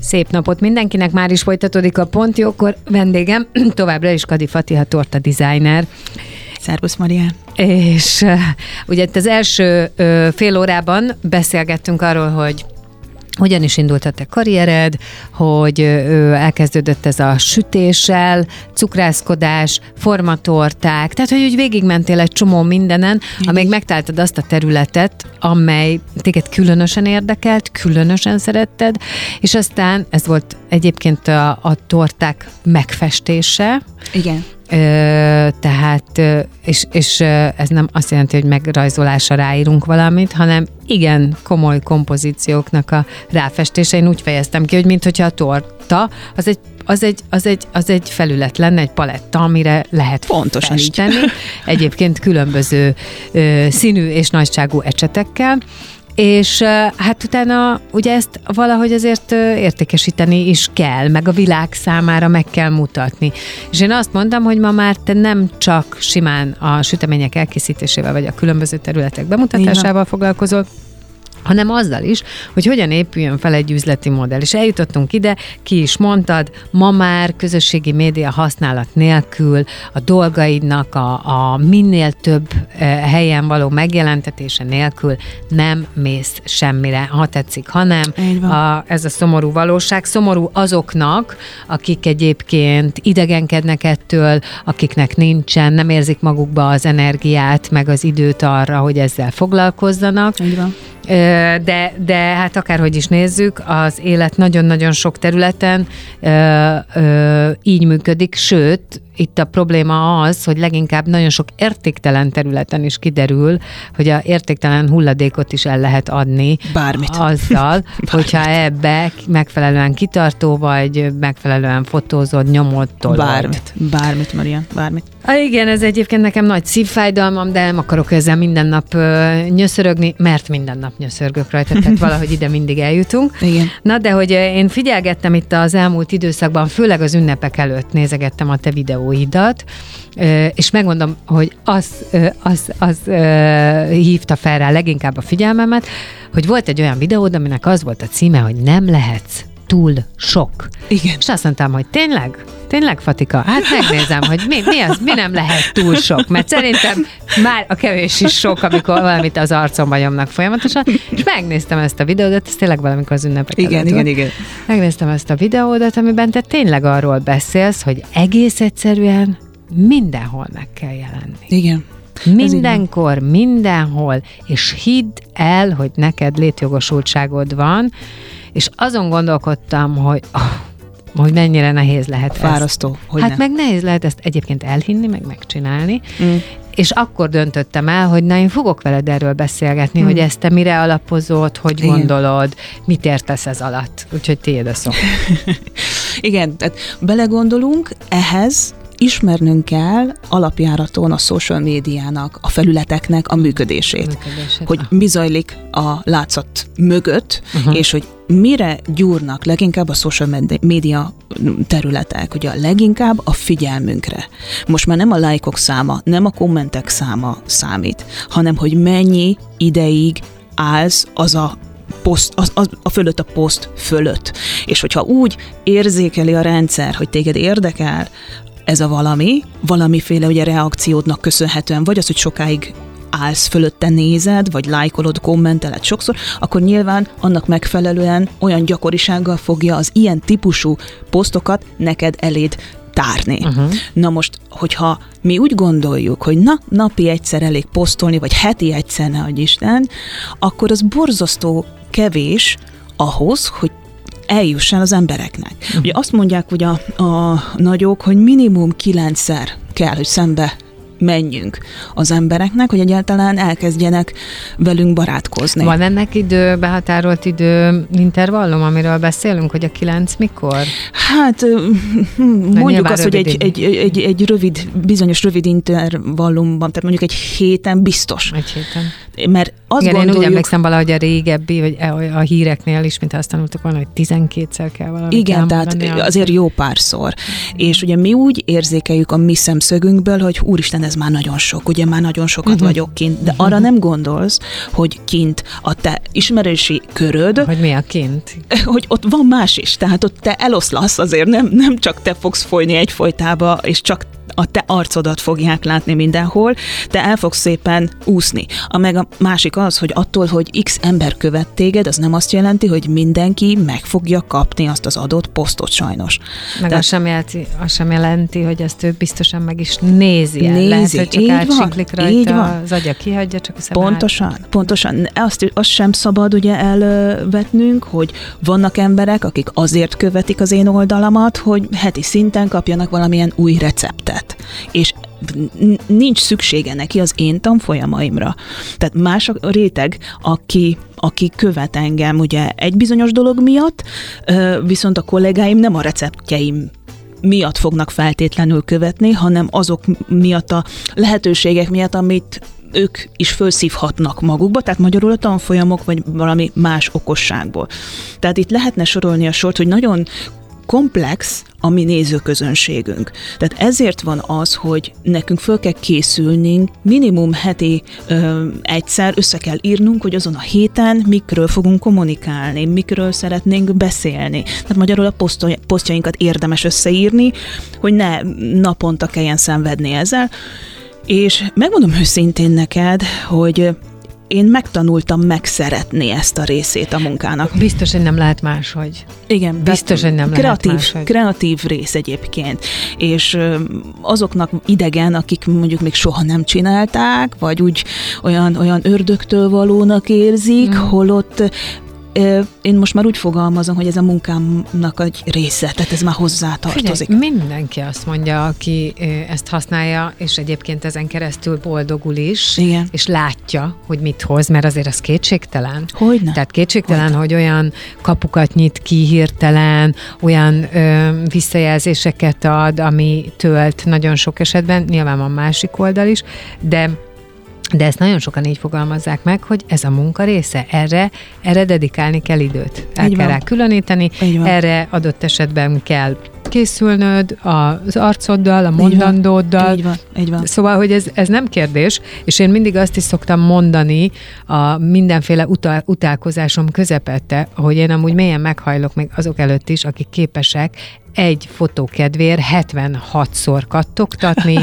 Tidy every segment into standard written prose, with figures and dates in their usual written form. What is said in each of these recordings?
Szép napot mindenkinek, már is folytatódik a Pont Jókor. Vendégem továbbra is Kadi Fatiha torta designer. Szervusz, Marián! És ugye itt az első fél órában beszélgettünk arról, hogy hogyan is indult a te karriered, hogy elkezdődött ez a sütéssel, cukrászkodás, formatorták, tehát hogy úgy végigmentél egy csomó mindenen, amíg megtaláltad azt a területet, amely téged különösen érdekelt, különösen szeretted, és aztán ez volt egyébként a torták megfestése. Igen. Tehát, és ez nem azt jelenti, hogy megrajzolásra ráírunk valamit, hanem igen komoly kompozícióknak a ráfestése. Én úgy fejeztem ki, hogy minthogyha a torta, az egy felület lenne, egy paletta, amire lehet pontosan festeni. Így. Egyébként különböző színű és nagyságú ecsetekkel. És hát utána ugye ezt valahogy azért értékesíteni is kell, meg a világ számára meg kell mutatni. És én azt mondtam, hogy ma már te nem csak simán a sütemények elkészítésével, vagy a különböző területek bemutatásával foglalkozol, hanem azzal is, hogy hogyan épüljön fel egy üzleti modell. És eljutottunk ide, ki is mondtad, ma már közösségi média használat nélkül a dolgaidnak a minél több helyen való megjelentetése nélkül nem mész semmire, ha tetszik, hanem ez a szomorú valóság. Szomorú azoknak, akik egyébként idegenkednek ettől, akiknek nincsen, nem érzik magukba az energiát, meg az időt arra, hogy ezzel foglalkozzanak. Így van. De hát akárhogy is nézzük, az élet nagyon-nagyon sok területen így működik, sőt, itt a probléma az, hogy leginkább nagyon sok értéktelen területen is kiderül, hogy a értéktelen hulladékot is el lehet adni. Bármit. Azzal, hogyha ebbe megfelelően kitartó vagy, megfelelően fotózod, nyomod, tolod. Bármit, Marian, bármit. Igen, ez egyébként nekem nagy szívfájdalmam, de nem akarok ezzel minden nap nyöszörögni, mert minden nap nyöszörgök rajta, tehát valahogy ide mindig eljutunk. Igen. Na, de hogy én figyelgettem itt az elmúlt időszakban, főleg az ünnepek előtt nézegettem a te videóidat, és megmondom, hogy az hívta fel rá leginkább a figyelmemet, hogy volt egy olyan videód, aminek az volt a címe, hogy nem lehetsz túl sok. Igen. És azt mondtam, hogy tényleg, Fatika? Hát megnézem, hogy mi nem lehet túl sok, mert szerintem már a kevés is sok, amikor valamit az arcomba nyomnak folyamatosan, és megnéztem ezt a videódat, ez tényleg valamikor az ünnepek előtt. Igen. Megnéztem ezt a videódat, amiben te tényleg arról beszélsz, hogy egész egyszerűen mindenhol meg kell jelenni. Igen. Mindenkor, mindenhol, és hidd el, hogy neked létjogosultságod van, és azon gondolkodtam, hogy mennyire nehéz lehet fárasztó, ezt. Hát meg nehéz lehet ezt egyébként elhinni, meg megcsinálni, és akkor döntöttem el, hogy én fogok veled erről beszélgetni, hogy ezt te mire alapozod, hogy gondolod, mit értesz ez alatt. Úgyhogy tiéd a szó. Igen, tehát belegondolunk, ehhez ismernünk kell alapjáraton a social médiának, a felületeknek a működését. Hogy mi zajlik a látszat mögött, és hogy mire gyúrnak leginkább a social média területek, ugye leginkább a figyelmünkre. Most már nem a lájkok száma, nem a kommentek száma számít, hanem hogy mennyi ideig állsz az a poszt, a fölött a poszt fölött. És hogyha úgy érzékeli a rendszer, hogy téged érdekel ez a valamiféle ugye reakciódnak köszönhetően, vagy az, hogy sokáig állsz fölötte, nézed, vagy lájkolod, kommenteled sokszor, akkor nyilván annak megfelelően olyan gyakorisággal fogja az ilyen típusú posztokat neked eléd tárni. Na most, hogyha mi úgy gondoljuk, hogy napi egyszer elég posztolni, vagy heti egyszer, ne adj Isten, akkor az borzasztó kevés ahhoz, hogy eljuss el az embereknek. Ugye azt mondják ugye a nagyok, hogy minimum 9-szer kell, hogy szembe menjünk az embereknek, hogy egyáltalán elkezdjenek velünk barátkozni. Van ennek behatárolt intervallum, amiről beszélünk, hogy a 9 mikor? Hát mondjuk azt, hogy egy bizonyos rövid intervallumban, tehát mondjuk egy héten biztos. Egy héten. Mert azt igen, gondoljuk... én úgy emlékszem valahogy a régebbi, vagy a híreknél is, mint azt tanultuk volna, hogy 12-szer kell valamit igen, tehát azért jó párszor. És ugye mi úgy érzékeljük a mi szemszögünkből, hogy úristen, ez már nagyon sok, ugye már nagyon sokat vagyok kint, de arra nem gondolsz, hogy kint a te ismerősi köröd... Hogy mi a kint? Hogy ott van más is, tehát ott te eloszlasz azért, nem csak te fogsz folyni egyfolytába, és csak a te arcodat fogják látni mindenhol, te el fogsz szépen úszni. Meg a másik az, hogy attól, hogy x ember követ téged, az nem azt jelenti, hogy mindenki meg fogja kapni azt az adott posztot sajnos. Meg az sem jelenti, hogy ezt ő biztosan meg is nézi. Lehet, hogy csak átsiklik rajta, az agya kihagyja, csak a szem Pontosan. Azt sem szabad ugye elvetnünk, hogy vannak emberek, akik azért követik az én oldalamat, hogy heti szinten kapjanak valamilyen új receptet. És nincs szüksége neki az én tanfolyamaimra. Tehát más a réteg, aki követ engem ugye egy bizonyos dolog miatt, viszont a kollégáim nem a receptjeim miatt fognak feltétlenül követni, hanem azok miatt a lehetőségek miatt, amit ők is felszívhatnak magukba, tehát magyarul a tanfolyamok, vagy valami más okosságból. Tehát itt lehetne sorolni a sort, hogy nagyon komplex a mi nézőközönségünk. Tehát ezért van az, hogy nekünk föl kell készülnünk, minimum heti egyszer össze kell írnunk, hogy azon a héten mikről fogunk kommunikálni, mikről szeretnénk beszélni. Tehát magyarul a posztjainkat érdemes összeírni, hogy ne naponta kelljen szenvedni ezzel. És megmondom őszintén neked, hogy én megtanultam megszeretni ezt a részét a munkának. Biztos, hogy nem lehet máshogy. Igen. Biztos, hogy nem lehet máshogy. Kreatív rész egyébként. És azoknak idegen, akik mondjuk még soha nem csinálták, vagy úgy olyan ördögtől valónak érzik, holott én most már úgy fogalmazom, hogy ez a munkámnak egy része, tehát ez már hozzátartozik. Figyelj, mindenki azt mondja, aki ezt használja, és egyébként ezen keresztül boldogul is, igen, és látja, hogy mit hoz, mert azért az kétségtelen. Hogyne. Tehát kétségtelen, hogy olyan kapukat nyit ki hirtelen, olyan visszajelzéseket ad, ami tölt nagyon sok esetben, nyilván van másik oldal is, de ezt nagyon sokan így fogalmazzák meg, hogy ez a munka része, erre dedikálni kell időt. El kell rá különíteni, erre adott esetben kell készülnöd az arcoddal, a mondandóddal. Így van. Szóval, hogy ez nem kérdés, és én mindig azt is szoktam mondani a mindenféle utálkozásom közepette, hogy én amúgy mélyen meghajlok még azok előtt is, akik képesek egy fotó kedvéért 76-szor kattogtatni,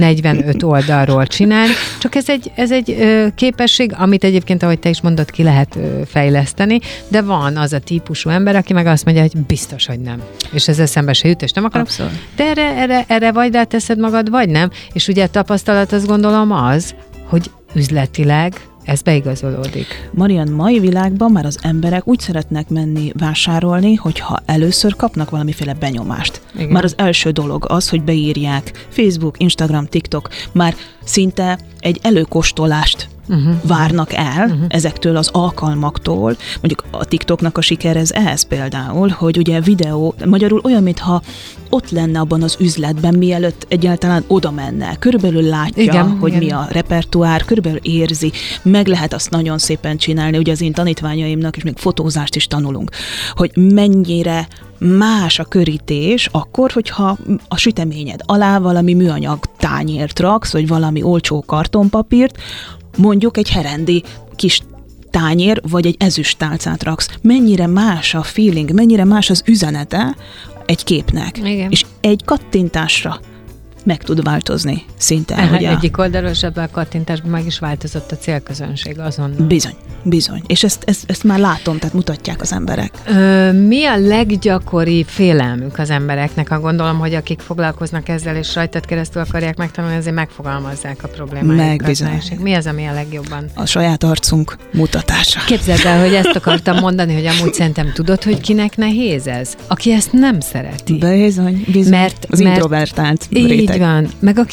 45 oldalról csinálni. Csak ez egy képesség, amit egyébként, ahogy te is mondod, ki lehet fejleszteni, de van az a típusú ember, aki meg azt mondja, hogy biztos, hogy nem. És ez eszembe se jut, és nem akarok. Abszolút. De erre vagy ráteszed magad, vagy nem. És ugye a tapasztalat, azt gondolom az, hogy üzletileg ez beigazolódik. Marian, mai világban már az emberek úgy szeretnek menni vásárolni, hogyha először kapnak valamiféle benyomást. Igen. Már az első dolog az, hogy beírják Facebook, Instagram, TikTok, már szinte egy előkóstolást várnak el ezektől az alkalmaktól. Mondjuk a TikToknak a siker ez például, hogy ugye videó, magyarul olyan, mintha ott lenne abban az üzletben, mielőtt egyáltalán oda menne. Körülbelül látja, hogy mi a repertoár, körülbelül érzi, meg lehet azt nagyon szépen csinálni, ugye az én tanítványaimnak is még fotózást is tanulunk, hogy mennyire más a körítés akkor, hogyha a süteményed alá valami műanyag tányért raksz, vagy valami olcsó kartonpapírt, mondjuk egy herendi kis tányér, vagy egy ezüst tálcát raksz. Mennyire más a feeling, mennyire más az üzenete egy képnek. Igen. És egy kattintásra meg tud változni szinte. Egyik oldalról ebben a kattintásban meg is változott a célközönség azonnal. Bizony. És ezt már látom, tehát mutatják az emberek. Mi a leggyakoribb félelmük az embereknek? Gondolom, hogy akik foglalkoznak ezzel, és rajtad keresztül akarják megtanulni, azért megfogalmazzák a problémáikat. Mi az, ami a legjobban? A saját arcunk mutatása. Képzeld el, hogy ezt akartam mondani, hogy amúgy szerintem tudod, hogy kinek nehéz ez? Aki ezt nem szereti. Bizony. Mert az introvertált réteg. Így van. Meg aki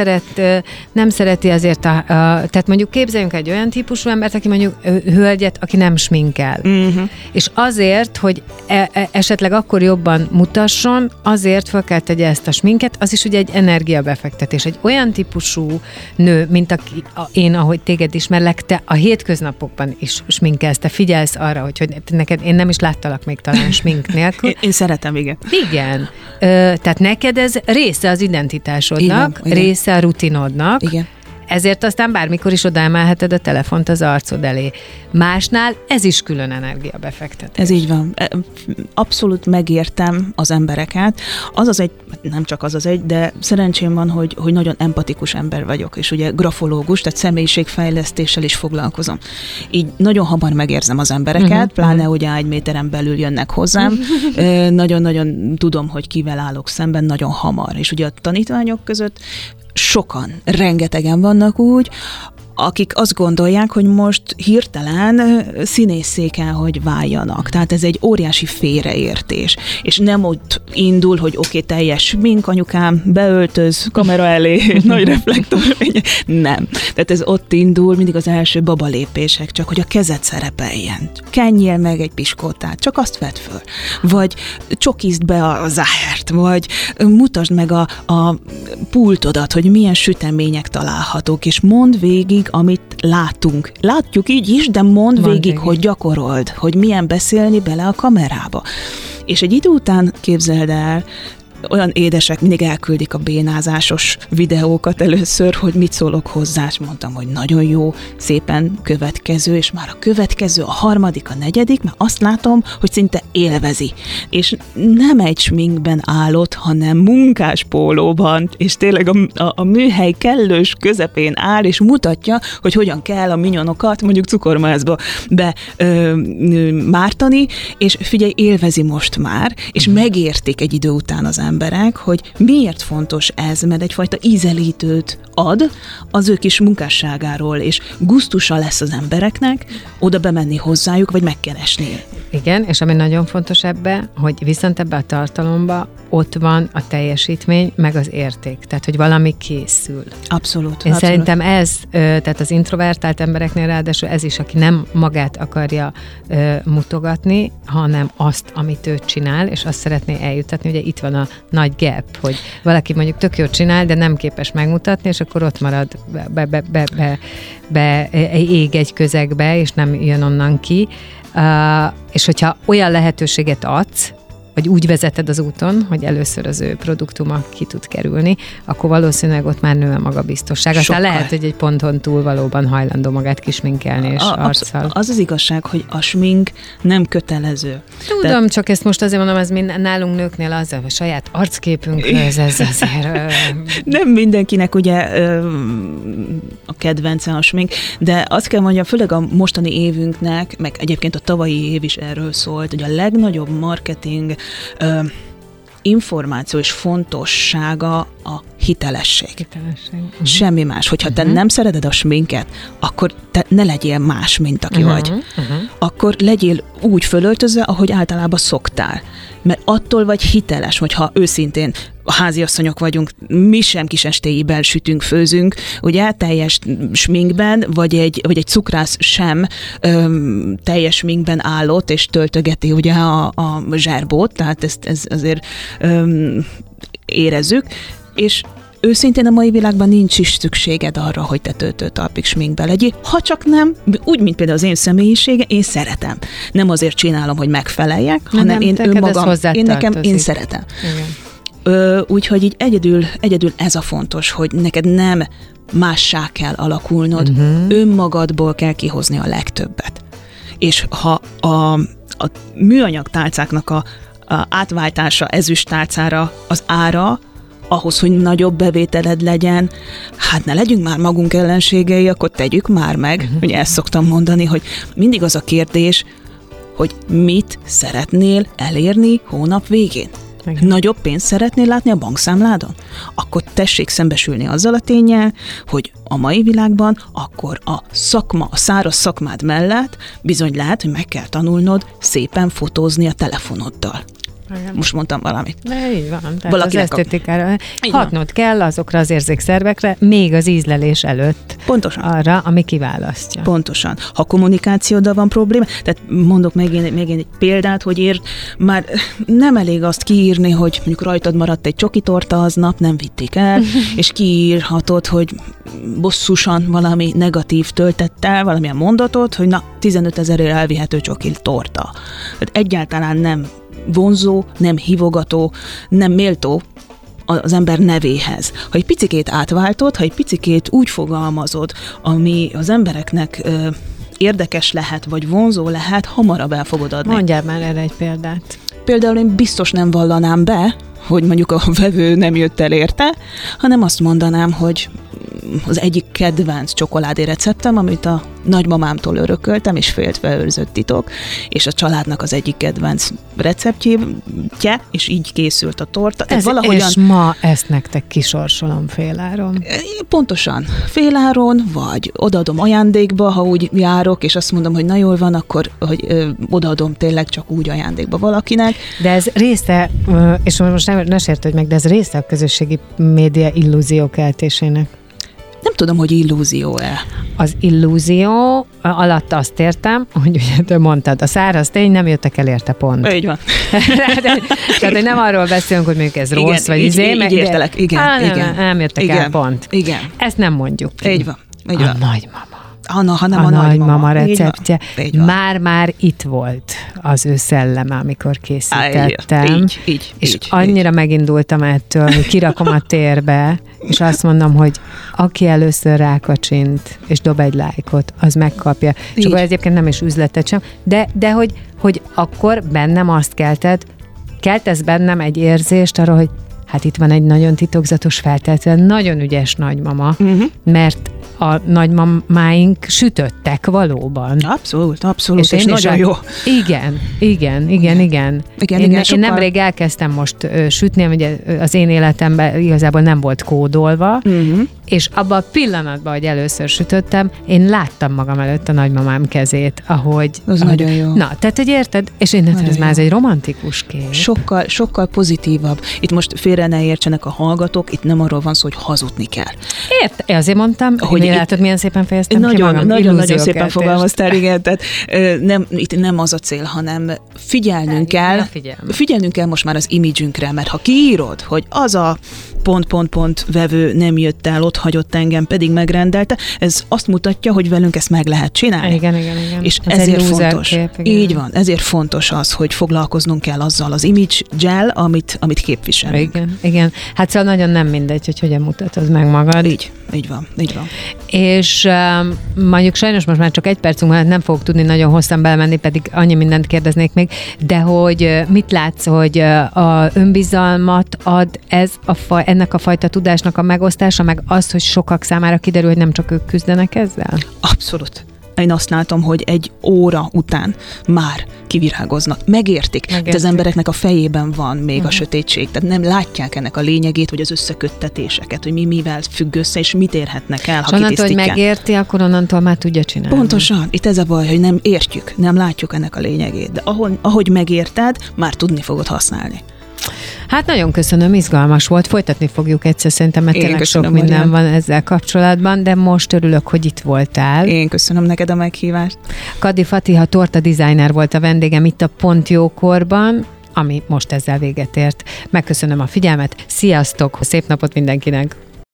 nem szereti azért tehát mondjuk képzeljünk egy olyan típusú embert, aki mondjuk hölgyet, aki nem sminkel. És azért, hogy esetleg akkor jobban mutasson, azért fel kell tegye ezt a sminket, az is ugye egy energiabefektetés. Egy olyan típusú nő, mint én, ahogy téged ismerlek, te a hétköznapokban is sminkelsz, te figyelsz arra, hogy neked, én nem is láttalak még talán smink nélkül. Én szeretem, igen. Igen. Tehát neked ez része az identitásodnak, igen. Része a rutinodnak. Igen. Ezért aztán bármikor is odaemelheted a telefont az arcod elé. Másnál ez is külön energiabefektetés. Ez így van. Abszolút megértem az embereket. Nem csak az egy, de szerencsém van, hogy nagyon empatikus ember vagyok, és ugye grafológus, tehát személyiségfejlesztéssel is foglalkozom. Így nagyon hamar megérzem az embereket, pláne ugye egy méteren belül jönnek hozzám. Nagyon-nagyon tudom, hogy kivel állok szemben, nagyon hamar. És ugye a tanítványok között sokan, rengetegen vannak úgy, akik azt gondolják, hogy most hirtelen színésszé kell, hogy váljanak. Tehát ez egy óriási félreértés. És nem ott indul, hogy oké, teljes smink, anyukám, beöltöz, kamera elé, nagy reflektor. Nem. Tehát ez ott indul, mindig az első babalépések, csak hogy a kezed szerepeljen. Kenjél meg egy piskótát, csak azt vedd föl. Vagy csokizd be a zárt, vagy mutasd meg a pultodat, hogy milyen sütemények találhatók, és mondd végig, amit látunk. Látjuk így is, de mondd végig, hogy gyakorold, hogy milyen beszélni bele a kamerába. És egy idő után képzeld el, olyan édesek mindig elküldik a bénázásos videókat először, hogy mit szólok hozzá, és mondtam, hogy nagyon jó, szépen következő, és már a következő, a harmadik, a negyedik, mert azt látom, hogy szinte élvezi. És nem egy sminkben állott, hanem munkáspólóban, és tényleg a műhely kellős közepén áll, és mutatja, hogy hogyan kell a minyonokat mondjuk cukormázba mártani, és figyelj, élvezi most már, és megértik egy idő után az emberek, hogy miért fontos ez, mert egyfajta ízelítőt ad az ő kis munkásságáról, és gusztusa lesz az embereknek oda bemenni hozzájuk, vagy megkeresni. Igen, és ami nagyon fontos ebbe, hogy viszont ebbe a tartalomba ott van a teljesítmény, meg az érték. Tehát, hogy valami készül. Abszolút. Én szerintem ez, tehát az introvertált embereknél ráadásul ez is, aki nem magát akarja mutogatni, hanem azt, amit ő csinál, és azt szeretné eljutatni. Ugye itt van a nagy gap, hogy valaki mondjuk tök jót csinál, de nem képes megmutatni, és akkor ott marad, ég egy közegbe, és nem jön onnan ki. És hogyha olyan lehetőséget adsz, vagy úgy vezeted az úton, hogy először az ő produktuma ki tud kerülni, akkor valószínűleg ott már nő a magabiztosság. Aztán lehet, hogy egy ponton túl valóban hajlandó magát kisminkelni és arccal. Az igazság, hogy a smink nem kötelező. Tudom, csak ezt most azért mondom, ez nálunk nőknél az a saját arcképünk, ez azért... Nem mindenkinek ugye a kedvence a smink, de azt kell mondjam, főleg a mostani évünknek, meg egyébként a tavalyi év is erről szólt, hogy a legnagyobb marketing információ és fontossága a hitelesség. Semmi más. Hogyha te nem szereted a sminket, akkor te ne legyél más, mint aki vagy. Akkor legyél úgy fölöltözve, ahogy általában szoktál. Mert attól vagy hiteles, hogyha őszintén a háziasszonyok vagyunk, mi sem kisestéiben sütünk, főzünk, ugye, teljes sminkben, vagy egy cukrász sem teljes sminkben állott, és töltögeti ugye a zserbót, tehát ezt azért érezzük, és őszintén a mai világban nincs is szükséged arra, hogy te töltőtalpig sminkbe legyél, ha csak nem, úgy, mint például az én személyisége, én szeretem. Nem azért csinálom, hogy megfeleljek, hanem én önmagam, én szeretem. Úgyhogy így egyedül ez a fontos, hogy neked nem mássá kell alakulnod, önmagadból kell kihozni a legtöbbet. És ha a műanyag tálcáknak a átváltása ezüst tálcára az ára, ahhoz, hogy nagyobb bevételed legyen, hát ne legyünk már magunk ellenségei, akkor tegyük már meg. Ugye ezt szoktam mondani, hogy mindig az a kérdés, hogy mit szeretnél elérni hónap végén. Nagyobb pénzt szeretnél látni a bankszámládon? Akkor tessék szembesülni azzal a ténnyel, hogy a mai világban akkor a száraz szakmád mellett bizony lehet, hogy meg kell tanulnod szépen fotózni a telefonoddal. Most mondtam valamit. De így van. Tehát az esztetikára hatnod kell azokra az érzékszervekre, még az ízlelés előtt. Pontosan. Arra, ami kiválasztja. Pontosan. Ha kommunikációddal van probléma, tehát mondok még egy példát, hogy már nem elég azt kiírni, hogy mondjuk rajtad maradt egy csokitorta aznap, nem vitték el, és kiírhatod, hogy bosszusan valami negatív töltett el, valamilyen mondatot, hogy 15 000-ért elvihető csoki torta. Tehát egyáltalán nem vonzó, nem hívogató, nem méltó az ember nevéhez. Ha egy picikét átváltod, ha egy picikét úgy fogalmazod, ami az embereknek érdekes lehet, vagy vonzó lehet, hamarabb el fogod adni. Mondjál már erre egy példát. Például én biztos nem vallanám be, hogy mondjuk a vevő nem jött el érte, hanem azt mondanám, hogy az egyik kedvenc csokoládé receptem, amit a nagymamámtól örököltem, és féltve őrzött titok, és a családnak az egyik kedvenc receptje, és így készült a torta. És ma ezt nektek kisorsolom féláron. Pontosan. Féláron, vagy odaadom ajándékba, ha úgy járok, és azt mondom, hogy na jól van, akkor hogy odaadom tényleg csak úgy ajándékba valakinek. De ez része, és most ne sértődj meg, de ez része a közösségi média illúziókeltésének. Nem tudom, hogy illúzió-e. Az illúzió alatt azt értem, hogy ugye te mondtad, a száraz tény, nem jöttek el érte pont. Így van. Tehát, hogy nem arról beszélünk, hogy mondjuk ez rossz, vagy így értelek. Igen. Nem jöttek el pont. Igen. Ezt nem mondjuk ki. Így van. A nagymama. A nagymama receptje. Már itt volt az ő szelleme, amikor készítettem. És annyira megindultam ettől, hogy kirakom a térbe, és azt mondom, hogy aki először rákacsint, és dob egy lájkot, az megkapja. És akkor egyébként nem is üzletet sem, de hogy akkor bennem azt keltesz bennem egy érzést arra, hogy hát itt van egy nagyon titokzatos, feltétlenül nagyon ügyes nagymama, mert a nagymamáink sütöttek valóban. Abszolút, és nagyon jó. Igen. Én nemrég elkezdtem most sütni, ugye az én életemben igazából nem volt kódolva, és abban a pillanatban, hogy először sütöttem, én láttam magam előtt a nagymamám kezét, ahogy... Az nagyon jó. Na, tehát, hogy érted? És én ez már egy romantikus kép. Sokkal pozitívabb. Itt most félre ne értsenek a hallgatók, itt nem arról van szó, hogy hazudni kell. Azért mondtam, hogy látod, milyen szépen fejeztem ki magam. Nagyon szépen fogalmaztál, igen. Tehát itt nem az a cél, hanem figyelnünk kell most már az imidzsünkre, mert ha kiírod, hogy az a pont vevő nem jött el, ott hagyott engem, pedig megrendelte, ez azt mutatja, hogy velünk ezt meg lehet csinálni. Igen. És ezért fontos. Így van, ezért fontos az, hogy foglalkoznunk kell azzal az image-gel, amit képviselünk. Igen. Hát szóval nagyon nem mindegy, hogy hogyan mutatod meg magad. Így van. És mondjuk sajnos most már csak egy percünk van, nem fogok tudni nagyon hosszan belemenni, pedig annyi mindent kérdeznék még, de hogy mit látsz, hogy a önbizalmat ad ennek a fajta tudásnak a megosztása, meg az, hogy sokak számára kiderül, hogy nem csak ők küzdenek ezzel? Abszolút. Én azt látom, hogy egy óra után már kivirágoznak, megértik. Az embereknek a fejében van még a sötétség, tehát nem látják ennek a lényegét, vagy az összeköttetéseket, hogy mivel függ össze, és mit érhetnek el, ha kitisztítják. Hogy megérti, akkor onnantól már tudja csinálni. Pontosan. Itt ez a baj, hogy nem értjük, nem látjuk ennek a lényegét, de ahogy megérted, már tudni fogod használni. Hát nagyon köszönöm, izgalmas volt, folytatni fogjuk egyszer, szerintem, mert tényleg sok minden van ezzel kapcsolatban, de most örülök, hogy itt voltál. Én köszönöm neked a meghívást. Kadi Fatiha torta designer volt a vendégem itt a Pont Jókorban, ami most ezzel véget ért. Megköszönöm a figyelmet, sziasztok, szép napot mindenkinek!